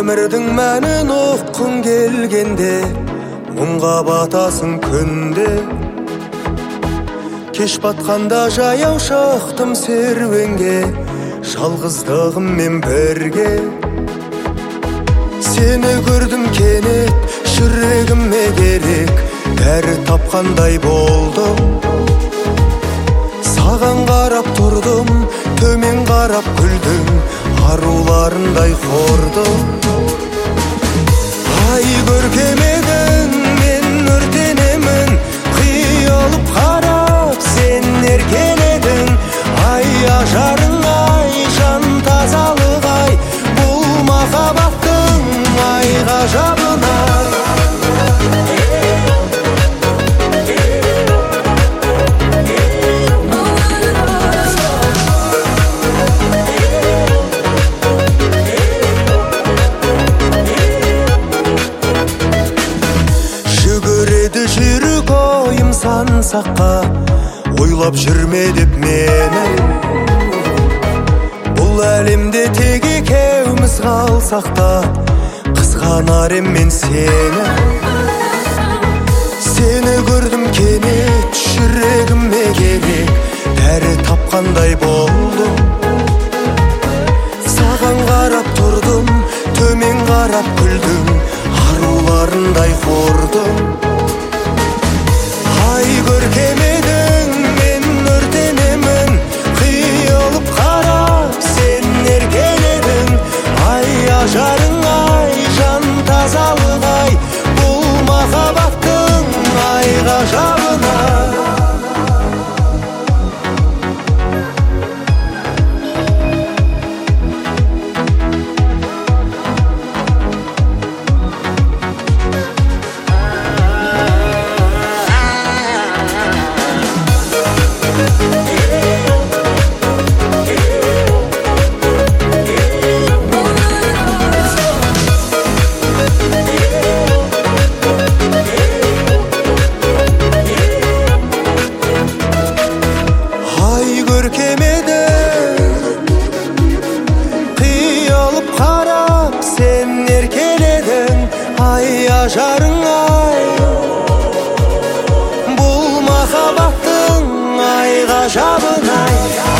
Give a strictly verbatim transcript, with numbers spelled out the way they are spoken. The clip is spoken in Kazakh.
өмірдің мәнін ұққың келгенде, мұңға батасың күнде. Кеш батқанда жаяу шықтым серуенге, жалғыздығыммен бірге. Сені көрдім кенет, жүрегіме керек, дәрі тапқандай болдым. Саған қарап тұрдым, төмен қарап күлдің, аруларындай қордым. Ай көркем едің, мен өртенемін, қиылып қарап сен еркеледің. Ай ажарың ай, жан тазалық ай, бұл махаббаттың ай ғажабына. Жүрек ойым сан-саққа, ойлап жүрме деп мені. Бұл әлемде тек екеуміз қалсақ та, қызғанар ем мен сені. Сені көрдім кенет, жүрегіме керек, дәрі тапқандай болдым. Саған қарап тұрдым, төмен қарап күлдің, аруларындай қордым. Ай көркем едің, мен өртенемін, қиылып қарап сен еркеледің. Ай ажарың ай, жан тазалық ай, бұл махаббаттың ай ғажабына. Ажарың ай, бұл махаббаттың ай ғажабын ай.